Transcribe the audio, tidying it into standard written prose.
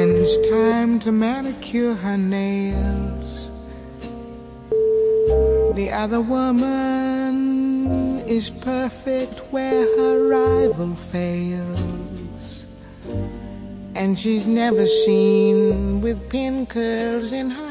it's time to manicure her nails. The other woman is perfect where her rival fails, and she's never seen with pin curls in her